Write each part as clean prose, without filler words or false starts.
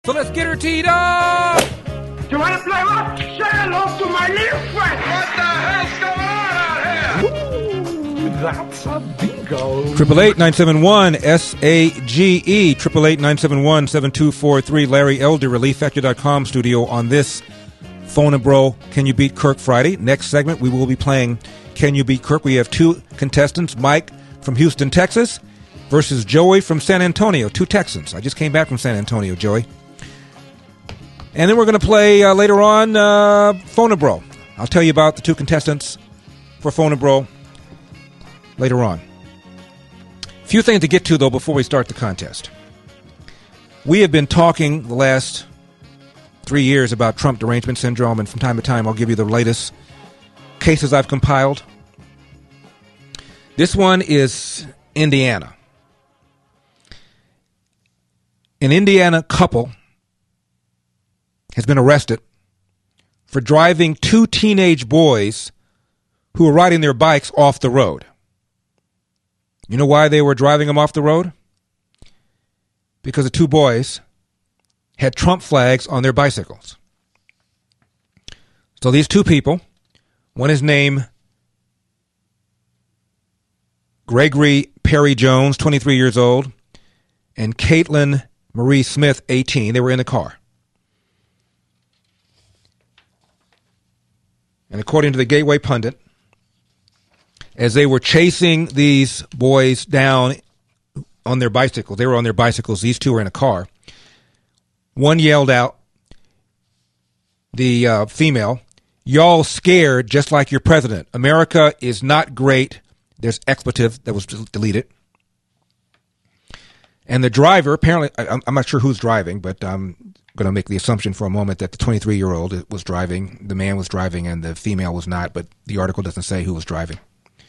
So let's get her teed up. You want to play what? Say hello to my little friend. What the hell's going on out here? Ooh, that's a bingo. 888-971-SAGE. 888-971-7243. Larry Elder, ReliefFactor.com studio on this Phone and Bro Can You Beat Kirk Friday. Next segment, we will be playing Can You Beat Kirk. We have two contestants, Mike from Houston, Texas, versus Joey from San Antonio, two Texans. I just came back from San Antonio, Joey. And then we're going to play later on Phone and Bro. I'll tell you about the two contestants for Phone and Bro later on. Few things to get to, though, before we start the contest. We have been talking the last 3 years about Trump derangement syndrome, and from time to time I'll give you the latest cases I've compiled. This one is Indiana. An Indiana couple has been arrested for driving two teenage boys who were riding their bikes off the road. You know why they were driving them off the road? Because the two boys had Trump flags on their bicycles. So these two people, one is named Gregory Perry Jones, 23 years old, and Caitlin Marie Smith, 18. They were in the car. And according to the Gateway Pundit, as they were chasing these boys down on their bicycles, they were on their bicycles, these two were in a car, one yelled out, the female, "Y'all scared just like your president. America is not great." There's expletive that was deleted. And the driver, apparently, I'm not sure who's driving, but I'm going to make the assumption for a moment that the 23-year-old was driving, the man was driving, and the female was not, but the article doesn't say who was driving.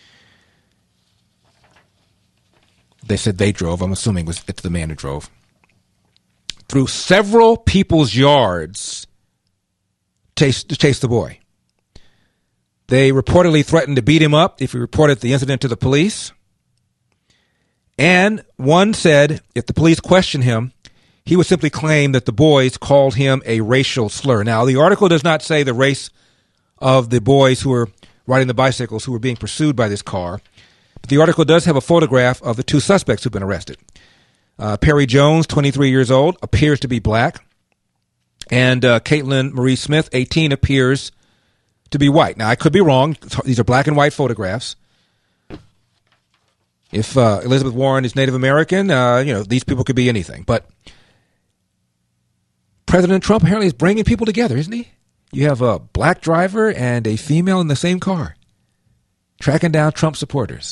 They said they drove. I'm assuming it's the man who drove. Through several people's yards to chase the boy. They reportedly threatened to beat him up if he reported the incident to the police. And one said if the police questioned him, he would simply claim that the boys called him a racial slur. Now, the article does not say the race of the boys who were riding the bicycles who were being pursued by this car. But the article does have a photograph of the two suspects who've been arrested. Perry Jones, 23 years old, appears to be black. And Caitlin Marie Smith, 18, appears to be white. Now, I could be wrong. These are black and white photographs. If Elizabeth Warren is Native American, these people could be anything. But President Trump apparently is bringing people together, isn't he? You have a black driver and a female in the same car, tracking down Trump supporters.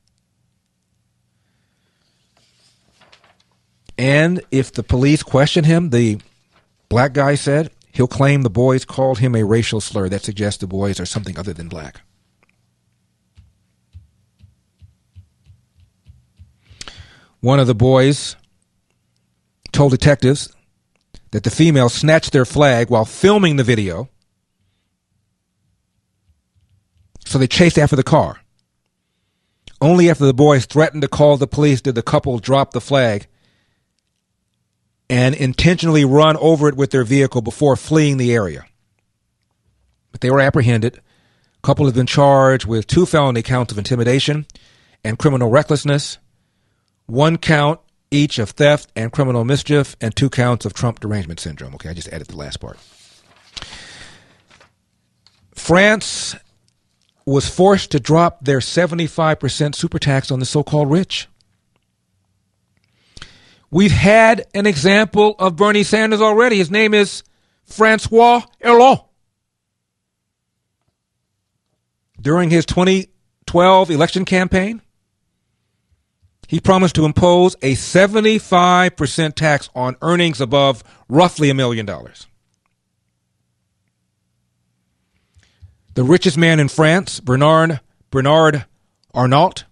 And if the police question him, the black guy said, he'll claim the boys called him a racial slur. That suggests the boys are something other than black. One of the boys told detectives that the female snatched their flag while filming the video. So they chased after the car. Only after the boys threatened to call the police did the couple drop the flag and intentionally run over it with their vehicle before fleeing the area. But they were apprehended. The couple has been charged with 2 felony counts of intimidation and criminal recklessness, 1 count each of theft and criminal mischief, and 2 counts of Trump derangement syndrome. Okay, I just added the last part. France was forced to drop their 75% super tax on the so-called rich. We've had an example of Bernie Sanders already. His name is Francois Hollande. During his 2012 election campaign, he promised to impose a 75% tax on earnings above roughly $1 million. The richest man in France, Bernard Arnault,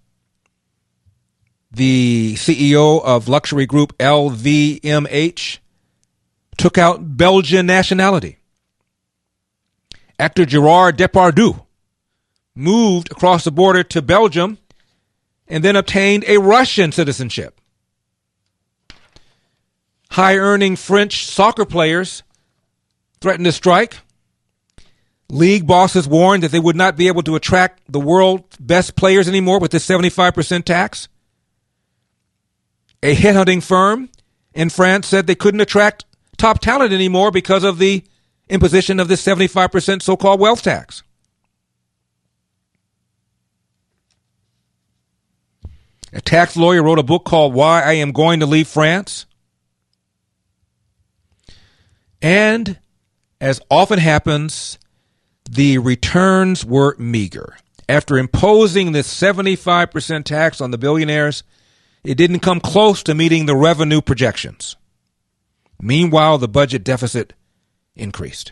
the CEO of luxury group LVMH, took out Belgian nationality. Actor Gerard Depardieu moved across the border to Belgium and then obtained a Russian citizenship. High-earning French soccer players threatened to strike. League bosses warned that they would not be able to attract the world's best players anymore with this 75% tax. A headhunting firm in France said they couldn't attract top talent anymore because of the imposition of this 75% so-called wealth tax. A tax lawyer wrote a book called Why I Am Going to Leave France. And, as often happens, the returns were meager. After imposing this 75% tax on the billionaires, it didn't come close to meeting the revenue projections. Meanwhile, the budget deficit increased.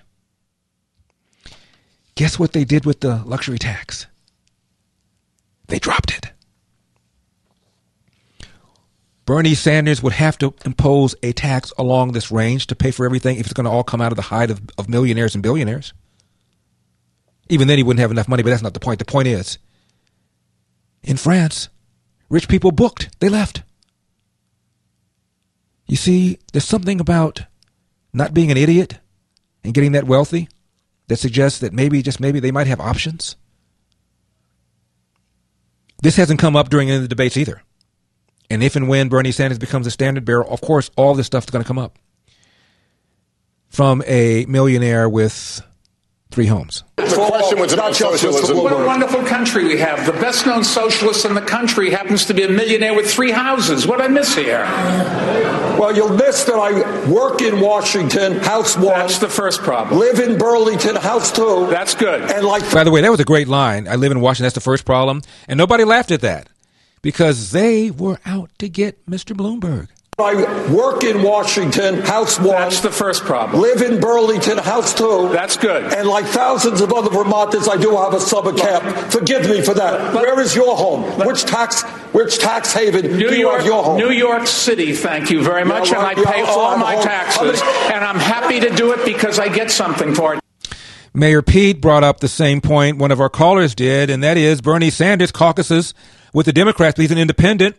Guess what they did with the luxury tax? They dropped it. Bernie Sanders would have to impose a tax along this range to pay for everything if it's going to all come out of the hide of millionaires and billionaires. Even then, he wouldn't have enough money, but that's not the point. The point is, in France, rich people booked. They left. You see, there's something about not being an idiot and getting that wealthy that suggests that maybe, just maybe, they might have options. This hasn't come up during any of the debates either. And if and when Bernie Sanders becomes a standard bearer, of course, all this stuff is going to come up. From a millionaire with 3 homes. The question was about socialism. What a wonderful country we have. The best-known socialist in the country happens to be a millionaire with 3 houses. What did I miss here? Well, you'll miss that I work in Washington, house 1. That's the first problem. Live in Burlington, house 2. That's good. And by the way, that was a great line. I live in Washington. That's the first problem. And nobody laughed at that because they were out to get Mr. Bloomberg. I work in Washington, house 1. That's the first problem. Live in Burlington, house 2. That's good. And like thousands of other Vermonters, I do have a summer camp. Forgive me for that. Where is your home? Which tax haven do you have your home? New York City, thank you very much. Yeah, and I pay all my taxes. And I'm happy to do it because I get something for it. Mayor Pete brought up the same point one of our callers did, and that is Bernie Sanders caucuses with the Democrats, but he's an independent.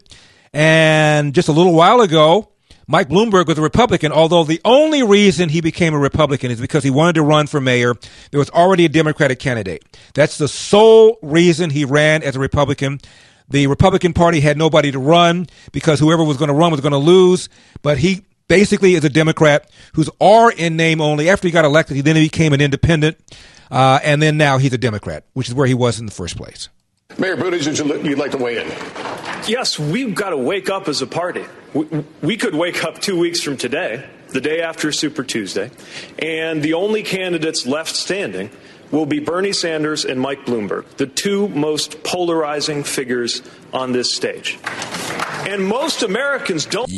And just a little while ago, Mike Bloomberg was a Republican, although the only reason he became a Republican is because he wanted to run for mayor. There was already a Democratic candidate. That's the sole reason he ran as a Republican. The Republican Party had nobody to run because whoever was going to run was going to lose. But he basically is a Democrat who's R in name only. After he got elected, he then became an independent. And then now he's a Democrat, which is where he was in the first place. Mayor Buttigieg, you'd like to weigh in? Yes, we've got to wake up as a party. We could wake up 2 weeks from today, the day after Super Tuesday, and the only candidates left standing will be Bernie Sanders and Mike Bloomberg, the 2 most polarizing figures on this stage. And most Americans don't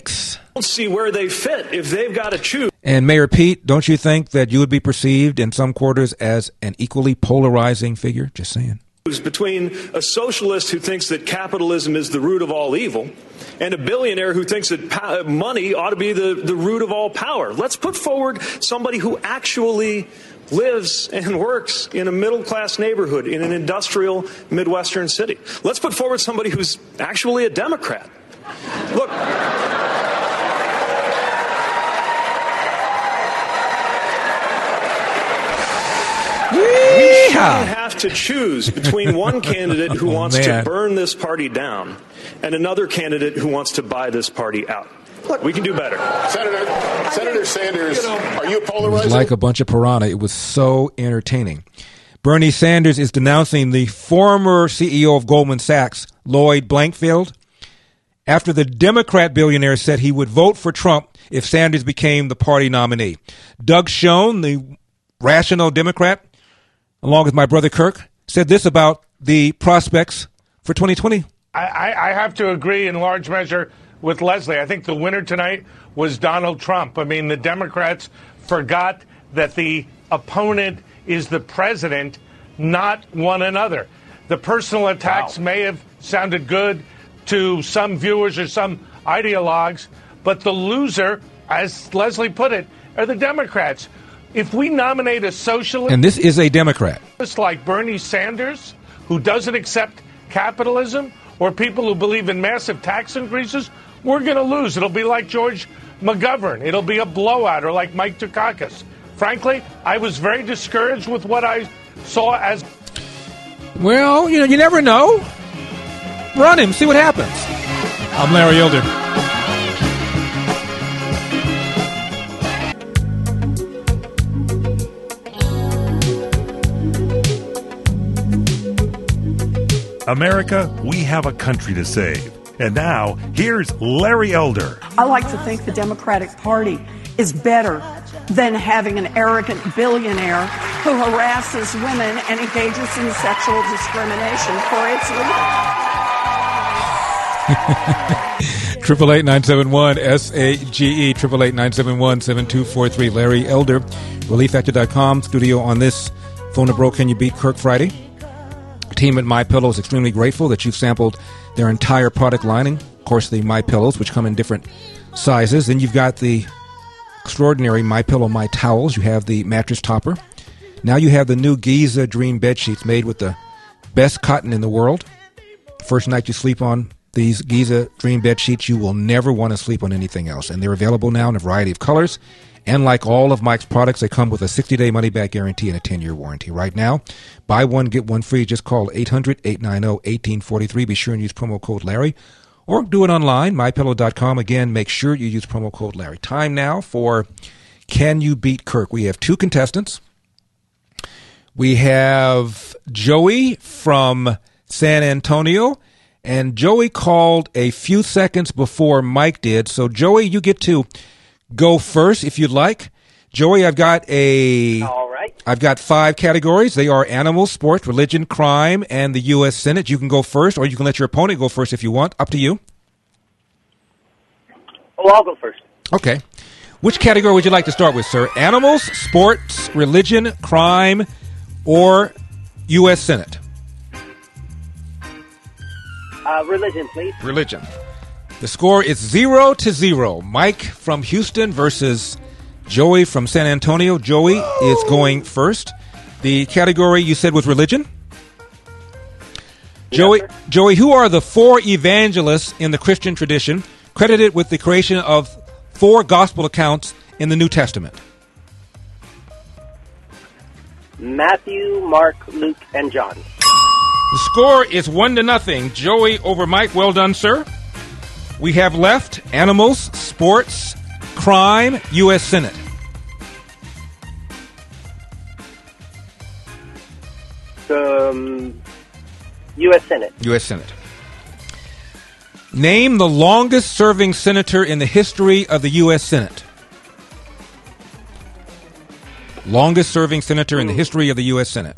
see where they fit if they've got to choose. And Mayor Pete, don't you think that you would be perceived in some quarters as an equally polarizing figure? Just saying. Between a socialist who thinks that capitalism is the root of all evil and a billionaire who thinks that money ought to be the root of all power. Let's put forward somebody who actually lives and works in a middle-class neighborhood in an industrial Midwestern city. Let's put forward somebody who's actually a Democrat. Look. We shouldn't have to choose between one candidate who wants to burn this party down and another candidate who wants to buy this party out. Look, we can do better. Senator Sanders, are you polarizing? It was like a bunch of piranha. It was so entertaining. Bernie Sanders is denouncing the former CEO of Goldman Sachs, Lloyd Blankfein, after the Democrat billionaire said he would vote for Trump if Sanders became the party nominee. Doug Schoen, the rational Democrat, along with my brother Kirk, said this about the prospects for 2020. I have to agree in large measure with Leslie. I think the winner tonight was Donald Trump. I mean, the Democrats forgot that the opponent is the president, not one another. The personal attacks may have sounded good to some viewers or some ideologues, but the loser, as Leslie put it, are the Democrats. If we nominate a socialist, and this is a Democrat, like Bernie Sanders, who doesn't accept capitalism, or people who believe in massive tax increases, we're going to lose. It'll be like George McGovern. It'll be a blowout, or like Mike Dukakis. Frankly, I was very discouraged with what I saw as... Well, you never know. Run him, see what happens. I'm Larry Elder. America, we have a country to save. And now, here's Larry Elder. I like to think the Democratic Party is better than having an arrogant billionaire who harasses women and engages in sexual discrimination for its leader. 888-971-SAGE, 888-971-7243. Larry Elder, ReliefFactor.com, studio on this Phone a Bro, Can You Beat Kirk Friday. Team at MyPillow is extremely grateful that you've sampled their entire product lining. Of course, the MyPillows, which come in different sizes. Then you've got the extraordinary MyPillow My Towels. You have the mattress topper. Now you have the new Giza Dream bed sheets made with the best cotton in the world. First night you sleep on these Giza Dream bed sheets, you will never want to sleep on anything else. And they're available now in a variety of colors. And like all of Mike's products, they come with a 60-day money-back guarantee and a 10-year warranty. Right now, buy one, get one free. Just call 800-890-1843. Be sure and use promo code Larry. Or do it online, MyPillow.com. Again, make sure you use promo code Larry. Time now for Can You Beat Kirk? We have two contestants. We have Joey from San Antonio. And Joey called a few seconds before Mike did. So, Joey, you get to go first if you'd like. Joey, I've got 5 categories. They are animals, sports, religion, crime, and the U.S. Senate. You can go first, or you can let your opponent go first if you want. Up to you. Oh, I'll go first. Okay. Which category would you like to start with, sir? Animals, sports, religion, crime, or U.S. Senate? Religion, please. Religion. The score is 0-0. Mike from Houston versus Joey from San Antonio. Joey is going first. The category you said was religion? Joey, who are the 4 evangelists in the Christian tradition credited with the creation of 4 gospel accounts in the New Testament? Matthew, Mark, Luke, and John. The score is 1-0. Joey over Mike. Well done, sir. We have left animals, sports, crime, U.S. Senate. U.S. Senate. U.S. Senate. Name the longest-serving senator in the history of the U.S. Senate. Longest-serving senator in the history of the U.S. Senate.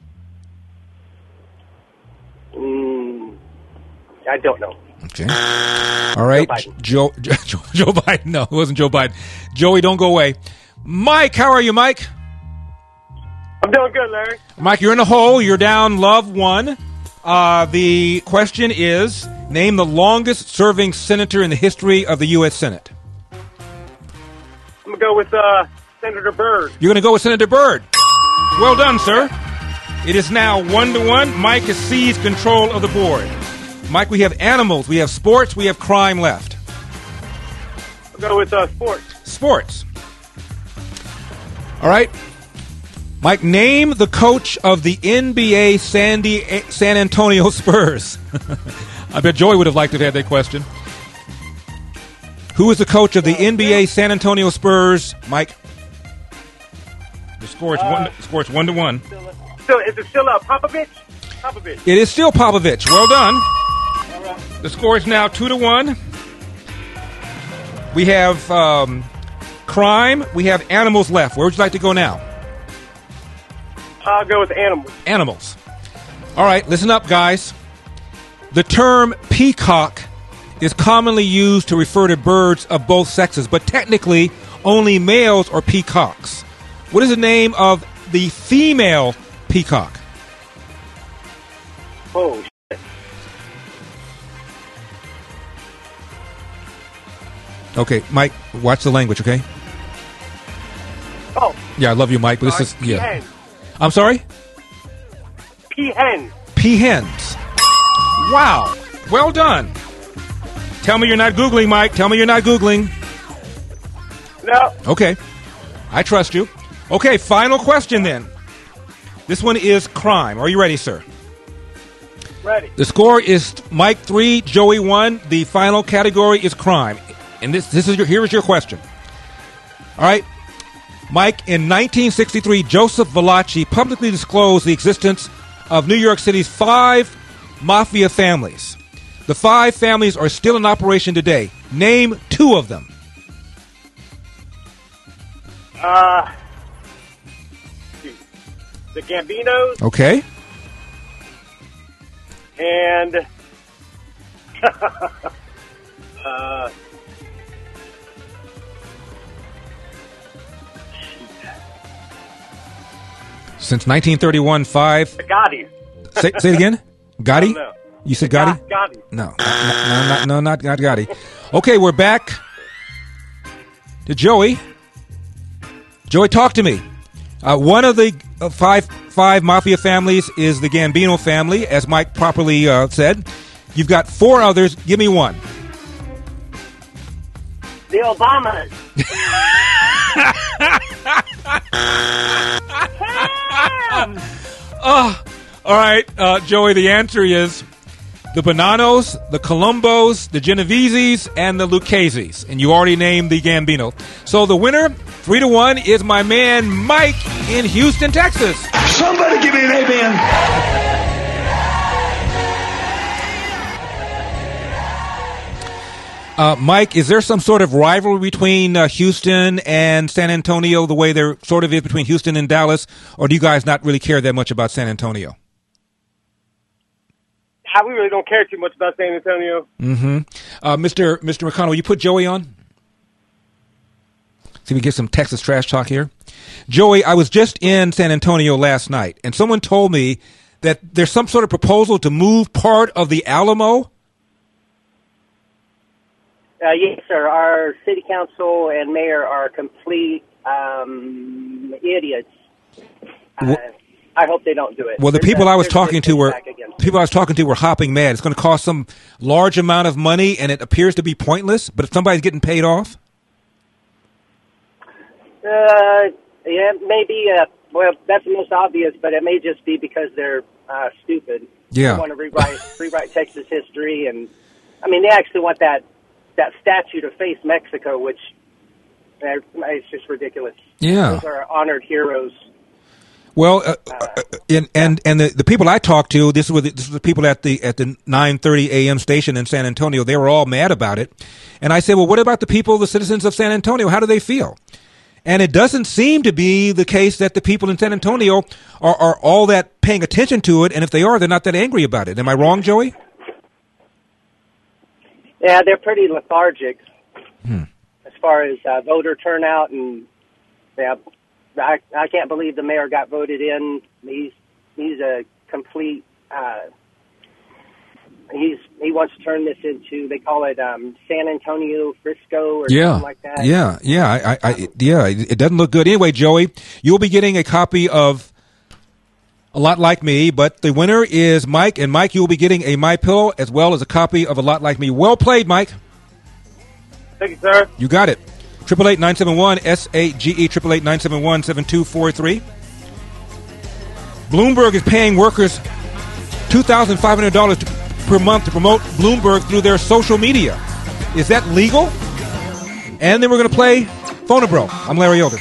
I don't know. Okay. All right. Joe Biden. No, it wasn't Joe Biden. Joey, don't go away. Mike, how are you, Mike? I'm doing good, Larry. Mike, you're in a hole. You're down love 1. The question is, name the longest-serving senator in the history of the U.S. Senate. I'm going to go with Senator Byrd. You're going to go with Senator Byrd. Well done, sir. It is now 1-1. Mike has seized control of the board. Mike, we have animals, we have sports, we have crime left. I'll go with sports. Sports. All right. Mike, name the coach of the NBA San Antonio Spurs. I bet Joey would have liked to have had that question. Who is the coach of the NBA San Antonio Spurs? Mike. The score is 1-1. So is it still Popovich? Popovich. It is still Popovich. Well done. The score is now 2-1. We have crime. We have animals left. Where would you like to go now? I'll go with animals. Animals. All right, listen up, guys. The term peacock is commonly used to refer to birds of both sexes, but technically only males are peacocks. What is the name of the female peacock? Oh, shit. Okay, Mike, watch the language, okay? Oh. Yeah, I love you, Mike, but this is... yeah. Peahen. I'm sorry? Peahen. Peahens. Wow. Well done. Tell me you're not Googling, Mike. Tell me you're not Googling. No. Okay. I trust you. Okay, final question then. This one is crime. Are you ready, sir? Ready. The score is Mike 3, Joey 1. The final category is crime. And here is your question. All right. Mike, in 1963, Joseph Valachi publicly disclosed the existence of New York City's 5 mafia families. The 5 families are still in operation today. Name 2 of them. The Gambinos. Okay. And since 1931, 5. the Gotti. Say it again. Gotti? No. You said Gotti? Gotti. No, not Gotti. Okay, we're back to Joey. Joey, talk to me. One of the five mafia families is the Gambino family, as Mike properly said. You've got 4 others. Give me one. The Obamas. All right, Joey, the answer is the Bonanos, the Colombos, the Genoveses, and the Lucchese's. And you already named the Gambino. So the winner, 3-1, is my man Mike in Houston, Texas. Somebody give me an amen. Mike, is there some sort of rivalry between Houston and San Antonio, the way there sort of is between Houston and Dallas, or do you guys not really care that much about San Antonio? We really don't care too much about San Antonio. Mm-hmm. Mr. McConnell, will you put Joey on? See if we get some Texas trash talk here. Joey, I was just in San Antonio last night, and someone told me that there's some sort of proposal to move part of the Alamo. Yes, sir. Our city council and mayor are complete idiots. I hope they don't do it. Well, the people I was talking to were hopping mad. It's going to cost some large amount of money, and it appears to be pointless. But if somebody's getting paid off, yeah, maybe. Well, that's the most obvious, but it may just be because they're stupid. Yeah, they want to rewrite Texas history, and I mean, they actually want that statue to face Mexico, which it's just ridiculous. Yeah, those are honored heroes. Well, and the people I talked to, this was the people at the 9:30 a.m. station in San Antonio. They were all mad about it, and I said, "Well, what about the people, the citizens of San Antonio? How do they feel?" And it doesn't seem to be the case that the people in San Antonio are all that paying attention to it, and if they are, they're not that angry about it. Am I wrong, Joey? Yeah, they're pretty lethargic as far as voter turnout, and yeah. I can't believe the mayor got voted in. He's a complete. He wants to turn this into, they call it San Antonio Frisco or something like that. Yeah. It doesn't look good. Anyway, Joey, you'll be getting a copy of A Lot Like Me, but the winner is Mike, and Mike, you'll be getting a MyPillow as well as a copy of A Lot Like Me. Well played, Mike. Thank you, sir. You got it. 888-971-SAGE, 888-971-7243. Bloomberg is paying workers $2,500 per month to promote Bloomberg through their social media. Is that legal? And then we're going to play Phone Bro. I'm Larry Elder.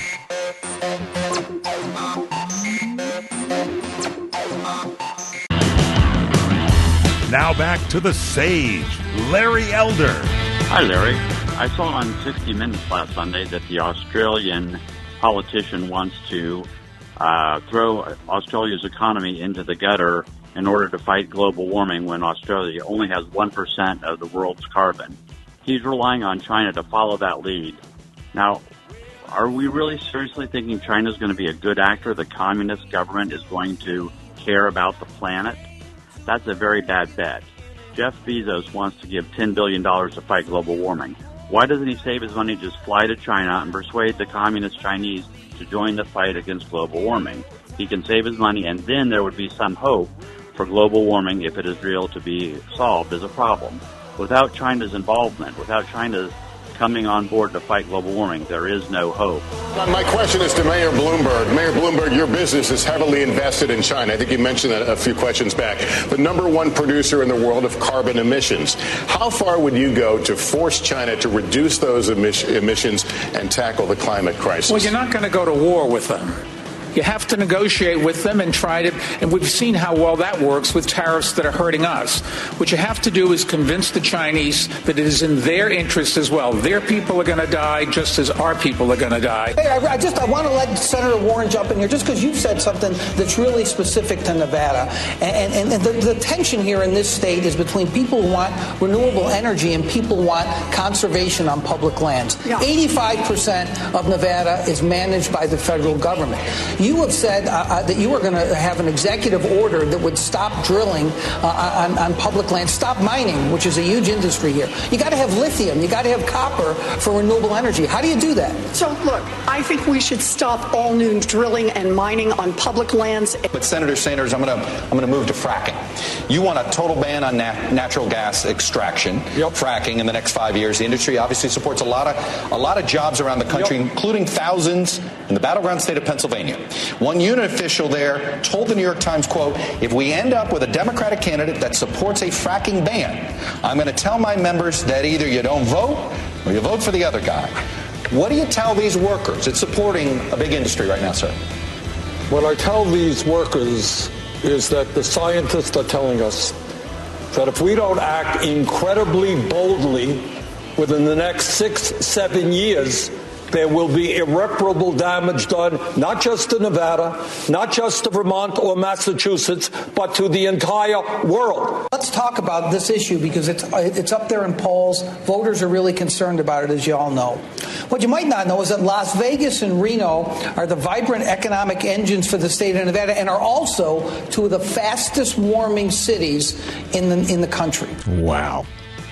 Now back to the Sage, Larry Elder. Hi, Larry. I saw on 60 Minutes last Sunday that the Australian politician wants to throw Australia's economy into the gutter in order to fight global warming when Australia only has 1% of the world's carbon. He's relying on China to follow that lead. Now, are we really seriously thinking China's going to be a good actor? The communist government is going to care about the planet? That's a very bad bet. Jeff Bezos wants to give $10 billion to fight global warming. Why doesn't he save his money, just fly to China and persuade the communist Chinese to join the fight against global warming? He can save his money, and then there would be some hope for global warming, if it is real, to be solved as a problem. without China's involvement, without China's coming on board to fight global warming, there is no hope. My question is to Mayor Bloomberg. Mayor Bloomberg, your business is heavily invested in China. I think you mentioned that a few questions back. The number one producer in the world of carbon emissions. How far would you go to force China to reduce those emissions and tackle the climate crisis? Well, you're not going to go to war with them. You have to negotiate with them and try to, and we've seen how well that works with tariffs that are hurting us. What you have to do is convince the Chinese that it is in their interest as well. Their people are going to die just as our people are going to die. Hey, I want to let Senator Warren jump in here just because you've said something that's really specific to Nevada. And the tension here in this state is between people who want renewable energy and people who want conservation on public lands. Yeah. 85% of Nevada is managed by the federal government. You have said that you were going to have an executive order that would stop drilling on public land, stop mining, which is a huge industry here. You got to have lithium. You got to have copper for renewable energy. How do you do that? So, look, I think we should stop all new drilling and mining on public lands. But Senator Sanders, I'm going to move to fracking. You want a total ban on natural gas extraction, fracking in the next 5 years. The industry obviously supports a lot of jobs around the country, including thousands in the battleground state of Pennsylvania. One unit official there told the New York Times, quote, if we end up with a Democratic candidate that supports a fracking ban, I'm going to tell my members that either you don't vote or you vote for the other guy. What do you tell these workers? It's supporting a big industry right now, sir. What I tell these workers is that the scientists are telling us that if we don't act incredibly boldly within the next 6-7 years, there will be irreparable damage done, not just to Nevada, not just to Vermont or Massachusetts, but to the entire world. Let's talk about this issue because it's up there in polls. Voters are really concerned about it, as you all know. What you might not know is that Las Vegas and Reno are the vibrant economic engines for the state of Nevada and are also two of the fastest warming cities in the country. Wow.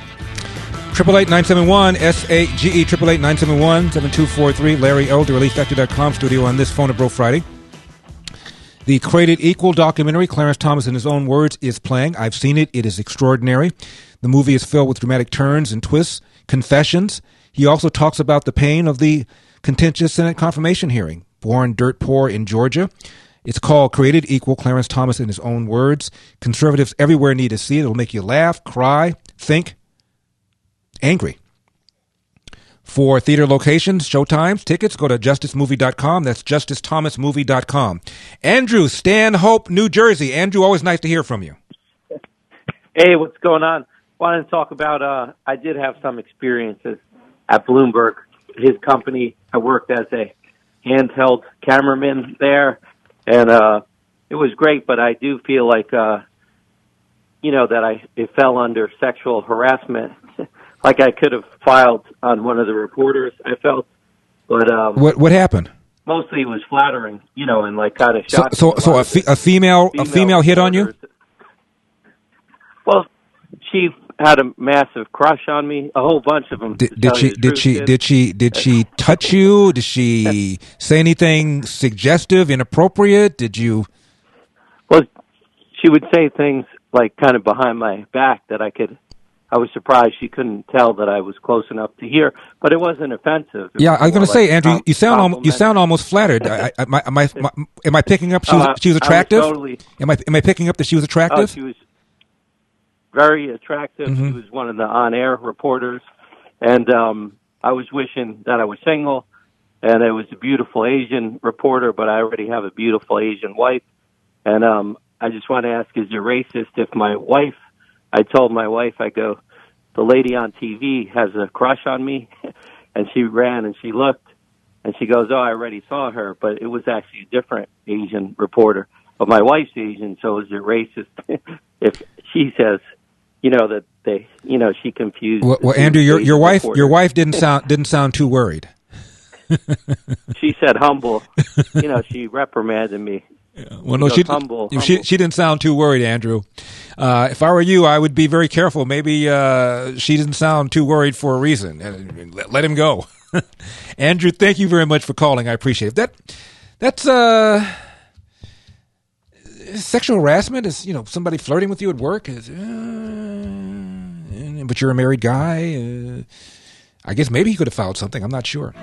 888-971-SAGE, 888-971-7243, Larry Elder, ReliefFactor.com, studio on this Phone a Bro Friday. The Created Equal documentary, Clarence Thomas in his own words, is playing. I've seen it. It is extraordinary. The movie is filled with dramatic turns and twists, confessions. He also talks about the pain of the contentious Senate confirmation hearing, born dirt poor in Georgia. It's called Created Equal, Clarence Thomas in his own words. Conservatives everywhere need to see it. It'll make you laugh, cry, think, angry. For theater locations, showtimes, tickets, go to justicemovie.com. That's justicethomasmovie.com. Andrew, Stanhope, New Jersey. Andrew, always nice to hear from you. Hey, what's going on? Wanted to talk about, I did have some experiences at Bloomberg. His company, I worked as a handheld cameraman there, and it was great, but I do feel like, that it fell under sexual harassment. Like I could have filed on one of the reporters, I felt, but what happened? Mostly it was flattering, and like kind of shocking. So a female hit on you? Well, she had a massive crush on me. A whole bunch of them. Did she touch you? Did she say anything suggestive, inappropriate? Did you? Well, she would say things like kind of behind my back that I was surprised she couldn't tell that I was close enough to hear, but it wasn't offensive. Yeah, I was going to say, Andrew, you sound almost flattered. Am I picking up she was attractive? Am I picking up that she was attractive? She was very attractive. Mm-hmm. She was one of the on-air reporters, and I was wishing that I was single, and it was a beautiful Asian reporter, but I already have a beautiful Asian wife, and I just want to ask, is it racist if I told my wife, I go, the lady on TV has a crush on me, and she ran and she looked, and she goes, oh, I already saw her, but it was actually a different Asian reporter. But my wife's Asian, so is it racist if she says, that they, she confused? Well, Andrew, your wife didn't sound too worried. She said humble. She reprimanded me. Yeah. Well, no, she didn't sound too worried, Andrew. If I were you, I would be very careful. Maybe she didn't sound too worried for a reason. Let him go. Andrew, thank you very much for calling. I appreciate it. That's sexual harassment. Is somebody flirting with you at work? but you're a married guy. I guess maybe he could have filed something. I'm not sure.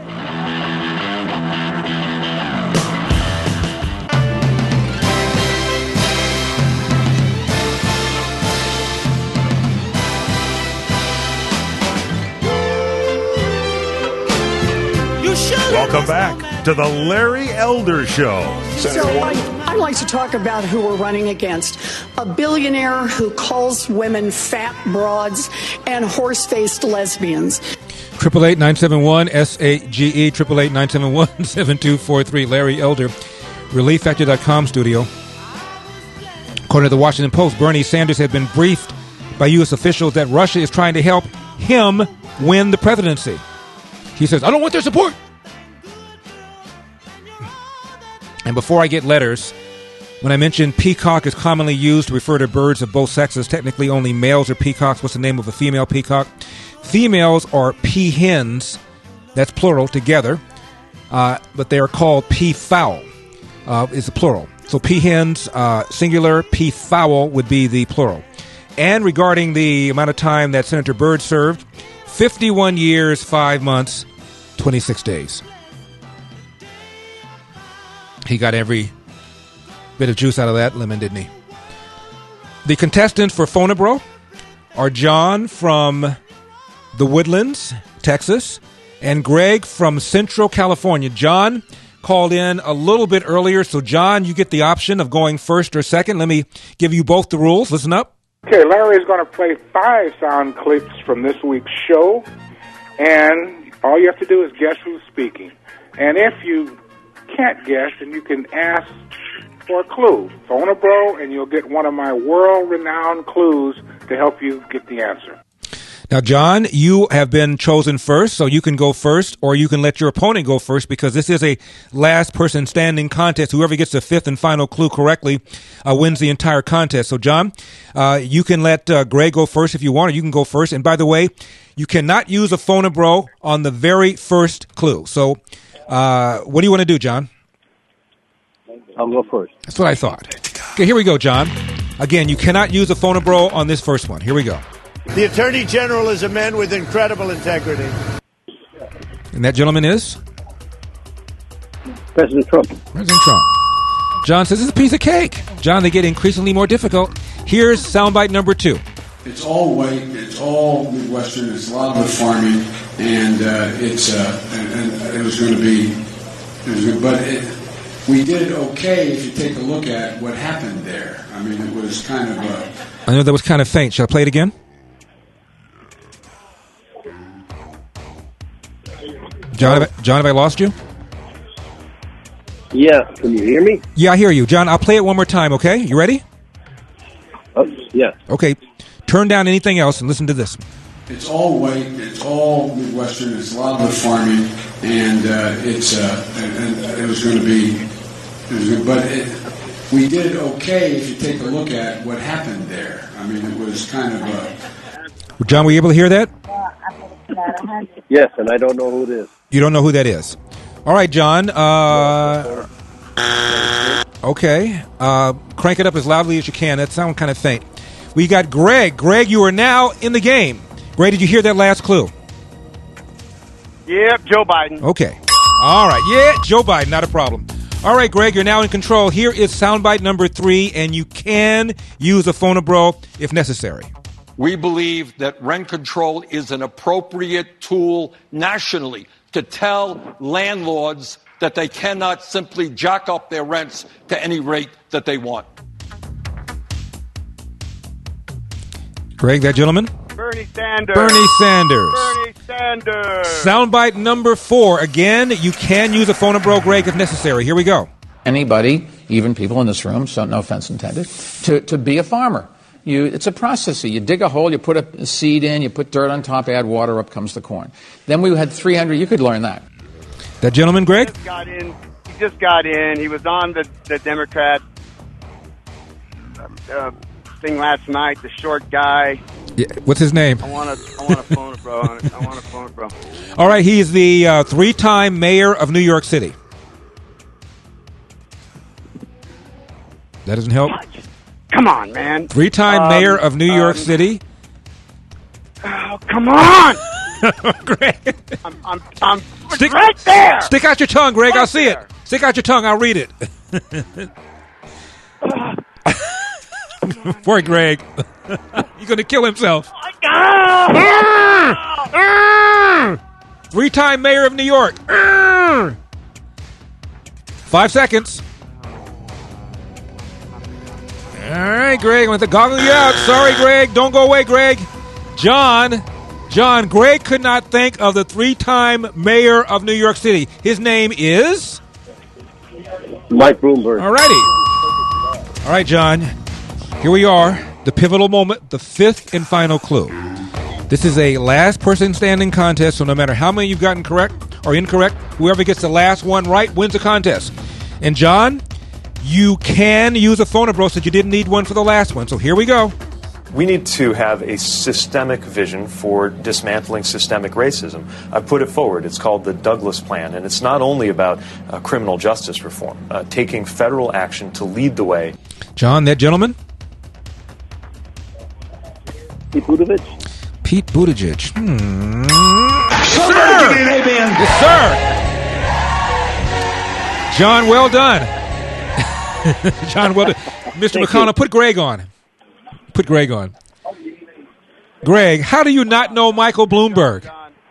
Welcome back to the Larry Elder Show. So I'd like to talk about who we're running against. A billionaire who calls women fat broads and horse-faced lesbians. 888-971-SAGE, 888-971-7243. Larry Elder, ReliefFactor.com studio. According to the Washington Post, Bernie Sanders had been briefed by U.S. officials that Russia is trying to help him win the presidency. He says, I don't want their support. And before I get letters, when I mentioned peacock is commonly used to refer to birds of both sexes, technically only males are peacocks. What's the name of a female peacock? Females are peahens, that's plural, together, but they are called peafowl, is the plural. So peahens, singular, peafowl would be the plural. And regarding the amount of time that Senator Byrd served, 51 years, 5 months, 26 days. He got every bit of juice out of that lemon, didn't he? The contestants for Phonabro are John from the Woodlands, Texas, and Greg from Central California. John called in a little bit earlier, so John, you get the option of going first or second. Let me give you both the rules. Listen up. Okay, Larry is going to play 5 sound clips from this week's show, and all you have to do is guess who's speaking. And if you can't guess, then you can ask for a clue. Phone a bro, and you'll get one of my world-renowned clues to help you get the answer. Now, John, you have been chosen first, so you can go first, or you can let your opponent go first, because this is a last person standing contest. Whoever gets the 5th and final clue correctly wins the entire contest. So, John, you can let Greg go first if you want, or you can go first. And by the way, you cannot use a Phonabro on the very first clue. So, what do you want to do, John? I'll go first. That's what I thought. Okay, here we go, John. Again, you cannot use a Phonabro on this first one. Here we go. The Attorney General is a man with incredible integrity. And that gentleman is? President Trump. President Trump. John says it's a piece of cake. John, they get increasingly more difficult. Here's soundbite number 2. It's all white. It's all Midwestern. It's a lot of farming, and it was going to be. We did okay if you take a look at what happened there. I mean, it was kind of a. I know that was kind of faint. Shall I play it again? John, have I lost you? Yeah. Can you hear me? Yeah, I hear you. John, I'll play it one more time, okay? You ready? Oh, yeah. Okay. Turn down anything else and listen to this. It's all white. It's all Midwestern. It's a lot of farming, and it was going to be. We did okay if you take a look at what happened there. I mean, it was kind of a. John, were you able to hear that? Yes, and I don't know who it is. You don't know who that is. All right, John. Okay. Crank it up as loudly as you can. That sounds kind of faint. We got Greg. Greg, you are now in the game. Greg, did you hear that last clue? Yep, Joe Biden. Okay. All right. Yeah, Joe Biden. Not a problem. All right, Greg, you're now in control. Here is soundbite number 3, and you can use a Phonabro if necessary. We believe that rent control is an appropriate tool nationally to tell landlords that they cannot simply jack up their rents to any rate that they want. Greg, that gentleman? Bernie Sanders. Bernie Sanders. Bernie Sanders. Soundbite number 4. Again, you can use a Phonabro, Greg, if necessary. Here we go. Anybody, even people in this room, so no offense intended, to be a farmer. It's a process. You dig a hole, you put a seed in, you put dirt on top, add water, up comes the corn. Then we had 300. You could learn that. That gentleman, Greg? He just got in. He was on the Democrat thing last night, the short guy. Yeah, what's his name? I want a Phonabro on it. I want a Phonabro. All right, he is the 3-time mayor of New York City. That doesn't help? Come on, man. 3-time mayor of New York City. Come on! Greg. I'm right there! Stick out your tongue, Greg. I'll see it. Stick out your tongue. I'll read it. Poor Greg. He's going to kill himself. 3-time mayor of New York. 5 seconds. All right, Greg. I'm going to goggle you out. Sorry, Greg. Don't go away, Greg. John, Greg could not think of the 3-time mayor of New York City. His name is? Mike Bloomberg. All righty. All right, John. Here we are. The pivotal moment, the 5th and final clue. This is a last person standing contest, so no matter how many you've gotten correct or incorrect, whoever gets the last one right wins the contest. And John, you can use a phone bro since you didn't need one for the last one. So here we go. We need to have a systemic vision for dismantling systemic racism. I've put it forward. It's called the Douglas Plan, and it's not only about criminal justice reform, taking federal action to lead the way. John, that gentleman? Pete Buttigieg. Pete Buttigieg. Somebody give me an amen! Yes, sir! John, well done. John, well done. Mr. McConnell, put Greg on. Put Greg on. Greg, how do you not know Michael Bloomberg?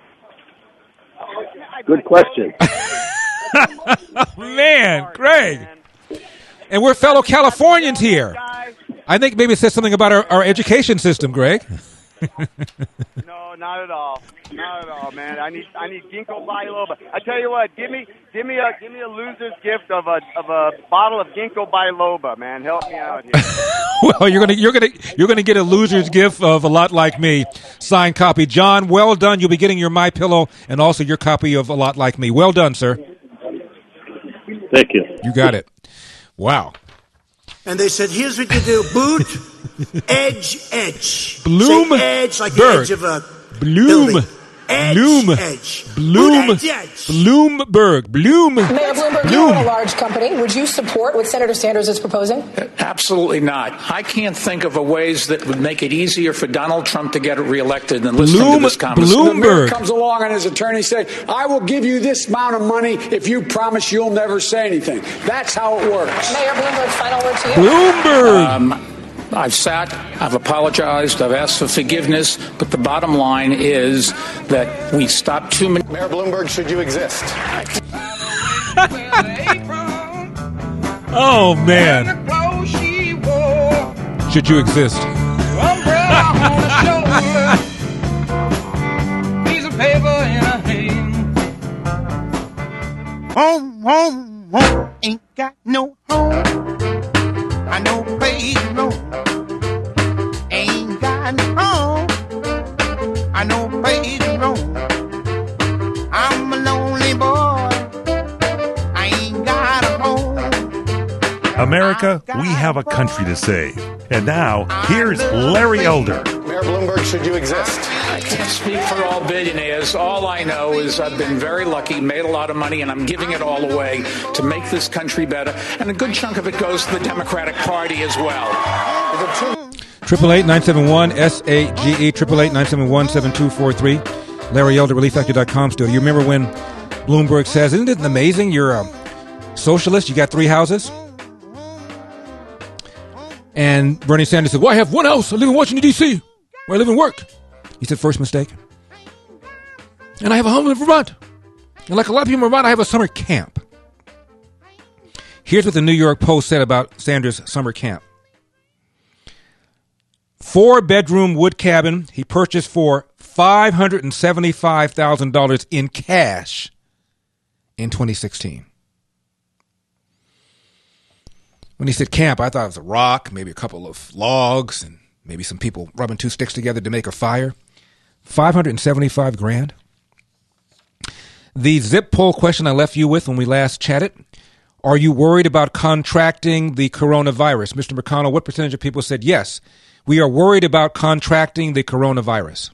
Good question. Man, Greg. And we're fellow Californians here. I think maybe it says something about our education system, Greg. No, not at all. Not at all, man. I need ginkgo biloba. I tell you what, give me a loser's gift of a bottle of ginkgo biloba, man. Help me out here. Well, you're gonna get a loser's gift of A Lot Like Me signed copy. John, well done. You'll be getting your MyPillow and also your copy of A Lot Like Me. Well done, sir. Thank you. You got it. Wow. And they said, here's what you do. Boot, edge. Bloom. Say edge like the edge of a building. Edge. Bloomberg. Mayor Bloomberg, you own a large company. Would you support what Senator Sanders is proposing? Absolutely not. I can't think of ways that would make it easier for Donald Trump to get reelected than listening to this conversation. The mayor comes along and his attorney says, I will give you this amount of money if you promise you'll never say anything. That's how it works. Mayor Bloomberg, final word to you. Bloomberg. I've sat, I've apologized, I've asked for forgiveness, but the bottom line is that we stopped too many. Mayor Bloomberg, should you exist? Oh, man. Should you exist? Piece of paper in a hand. Home, ain't got no home. I know place to roam. Ain't got no home. I know place to roam. I'm a lonely boy. I ain't got a home. America, we have a country to save. And now, here's Larry Elder. Mayor Bloomberg, should you exist? I can't speak for all billionaires. All I know is I've been very lucky, made a lot of money, and I'm giving it all away to make this country better. And a good chunk of it goes to the Democratic Party as well. 888-971-SAGE, 888-971-7243. Larry Elder, ReliefFactor.com studio. You remember when Bloomberg says, isn't it amazing? You're a socialist. You got 3 houses. And Bernie Sanders said, well, I have 1 house. I live in Washington, D.C., where I live and work. He said, first mistake. And I have a home in Vermont. And like a lot of people in Vermont, I have a summer camp. Here's what the New York Post said about Sanders' summer camp. 4-bedroom wood cabin he purchased for $575,000 in cash in 2016. When he said camp, I thought it was a rock, maybe a couple of logs, and maybe some people rubbing 2 sticks together to make a fire. $575,000. The zip poll question I left you with when we last chatted. Are you worried about contracting the coronavirus? Mr. McConnell, what percentage of people said yes? We are worried about contracting the coronavirus.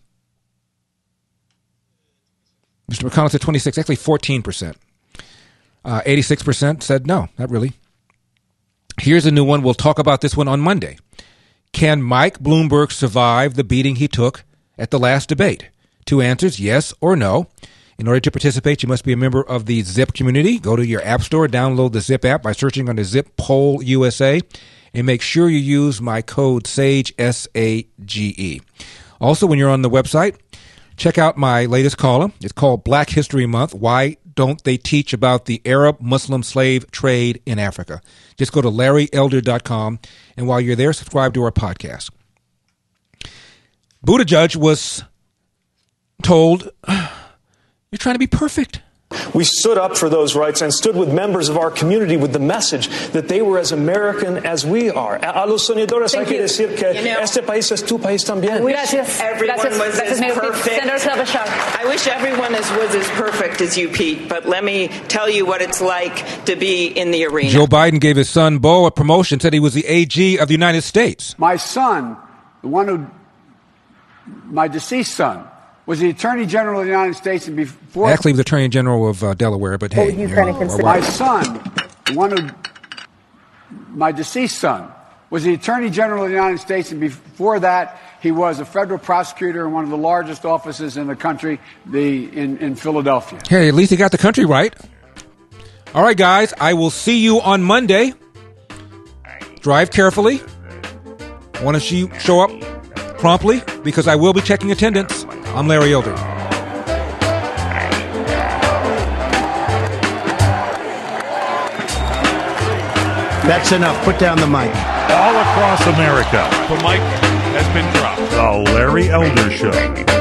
Mr. McConnell said 26, actually 14%. 86% said no, not really. Here's a new one. We'll talk about this one on Monday. Can Mike Bloomberg survive the beating he took at the last debate? 2 answers, yes or no. In order to participate, you must be a member of the Zip community. Go to your app store, download the Zip app by searching under Zip Poll USA, and make sure you use my code SAGE, S-A-G-E. Also, when you're on the website, check out my latest column. It's called Black History Month. Why don't they teach about the Arab Muslim slave trade in Africa? Just go to LarryElder.com, and while you're there, subscribe to our podcast. Buttigieg was told, you're trying to be perfect. We stood up for those rights and stood with members of our community with the message that they were as American as we are. A los soñadores hay que decir que este país es tu país también. I wish everyone was as perfect as you, Pete, but let me tell you what it's like to be in the arena. Joe Biden gave his son, Beau, a promotion, said he was the AG of the United States. My son, my deceased son, was the Attorney General of the United States, and before... Actually, he was Attorney General of Delaware, but hey... My son, my deceased son, was the Attorney General of the United States, and before that, he was a federal prosecutor in one of the largest offices in the country, in Philadelphia. Hey, at least he got the country right. All right, guys, I will see you on Monday. Drive carefully. I want to show up promptly, because I will be checking attendance. I'm Larry Elder. That's enough. Put down the mic. All across America, the mic has been dropped. The Larry Elder Show.